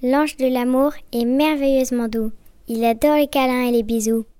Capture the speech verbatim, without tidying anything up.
L'ange de l'amour est merveilleusement doux. Il adore les câlins et les bisous.